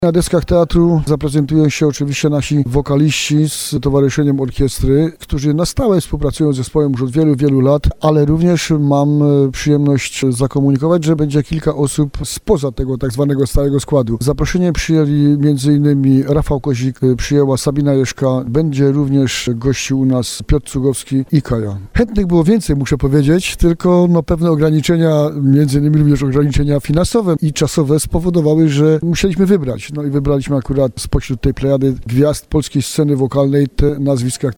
Na deskach teatru zaprezentują się oczywiście nasi wokaliści z Towarzyszeniem Orkiestry, którzy na stałe współpracują z zespołem już od wielu, wielu lat, ale również mam przyjemność zakomunikować, że będzie kilka osób spoza tego tak zwanego stałego składu. Zaproszenie przyjęli m.in. Rafał Kozik, przyjęła Sabina Jeszka, będzie również gościł u nas Piotr Cugowski i Kaja. Chętnych było więcej, muszę powiedzieć, tylko pewne ograniczenia, m.in. również ograniczenia finansowe i czasowe spowodowały, że musieliśmy wybrać. I wybraliśmy akurat spośród tej plejady gwiazd polskiej sceny wokalnej te nazwiska,